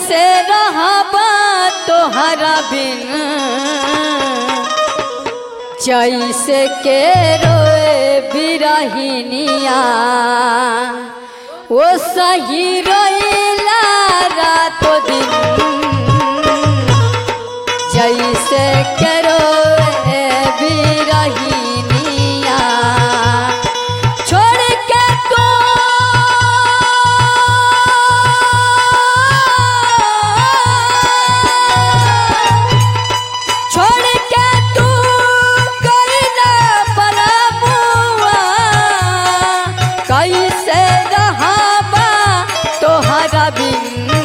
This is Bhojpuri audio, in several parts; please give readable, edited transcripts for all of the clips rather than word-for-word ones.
कैसे रहबा तोहरा बिन जैसे के रोए बिरहिनिया वो सही रोइला रातो दिन जैसे के रोए बिरहिनिया छोड़ के तो कैसे रहबा तोहरा बिन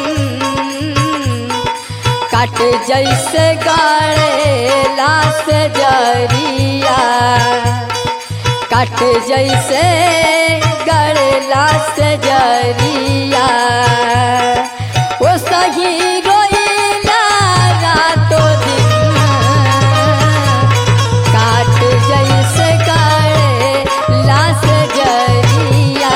काट जैसे गाड़ेला से जरिया काट जैसे गाड़ेला से जरिया वो सही रोइला रातों दिन काट जैसे गाड़ेला से जरिया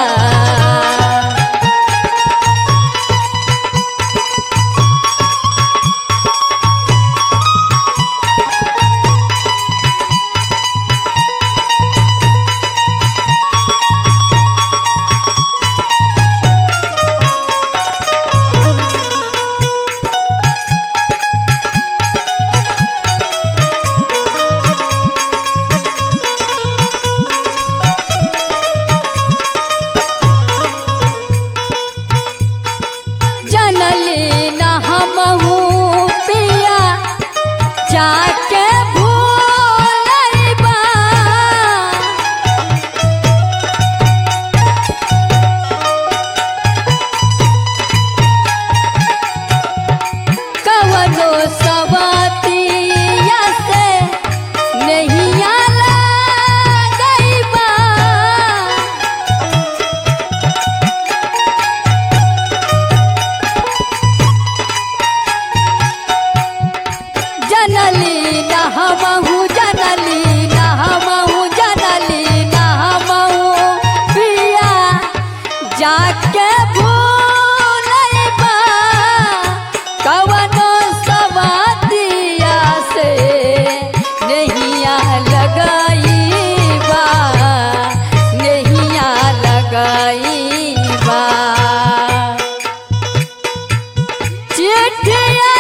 जाके भूलैबा कवनो सवतिया से नहिया लगैबा जनली न हमहू जनली न हमहू जनली न हमहू पिया जाके भूलैबा कवनो सवतिया से नहिया लगैबा नहिया लगैबा चिट्ठिया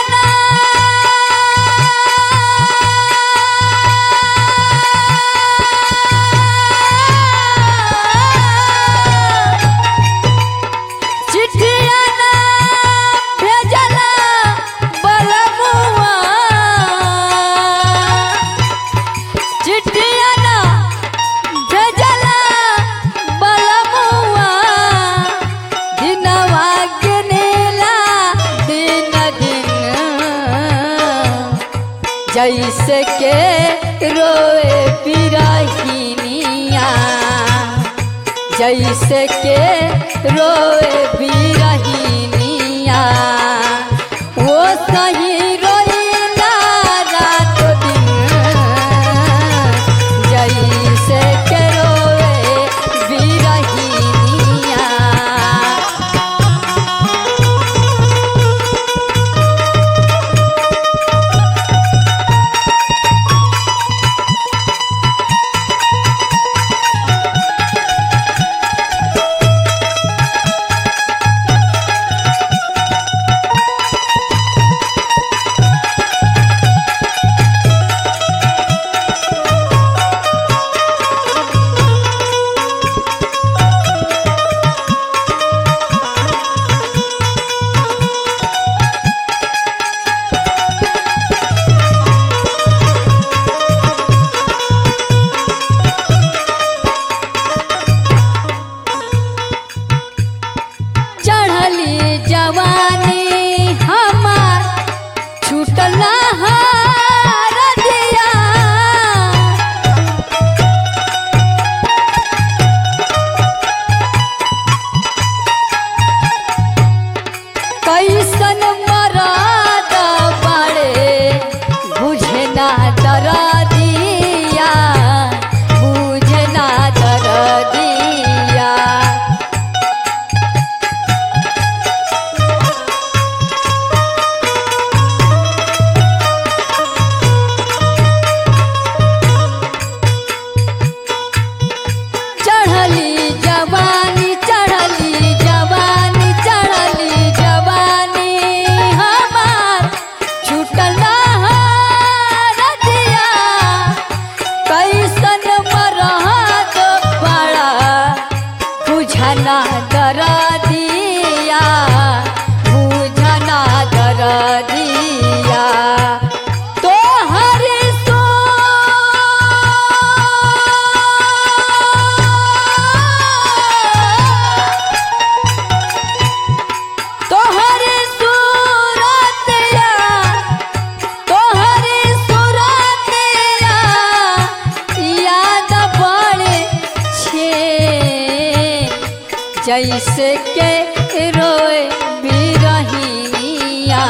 जैसे के रोए बिरहिनिया जैसे के रोए बिरहिनिया वो सही रोइला रातों दिन जैसे के रोए बिरहिनिया दिया तो हरे सो तो हरे सूरतिया तो हरे सूरतिया याद पड़े छे जैसे के रोए बिरहिनिया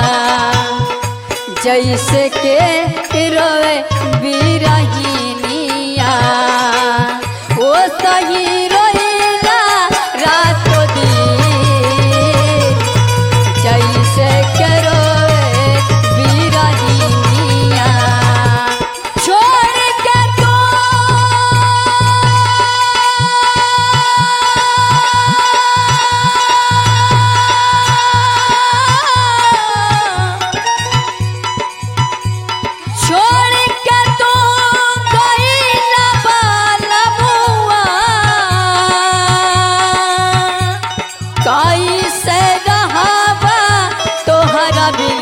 जैसे के रोए बिरहिनिया ओ सही रोइला रातो दिन जैसे के रोए बिरहिनिया छोड़ के तो छोड़ के तो गइला बालमुआ कैसे रहबा तोहरा बिन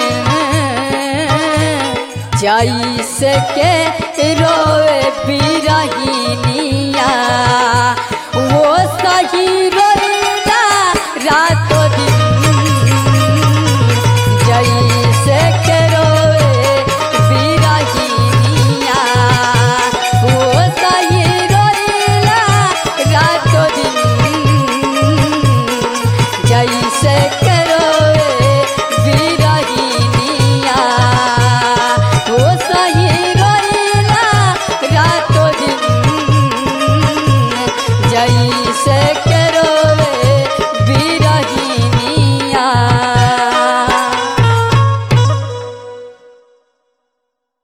जैसे के रोए बिरहिनिया वो सही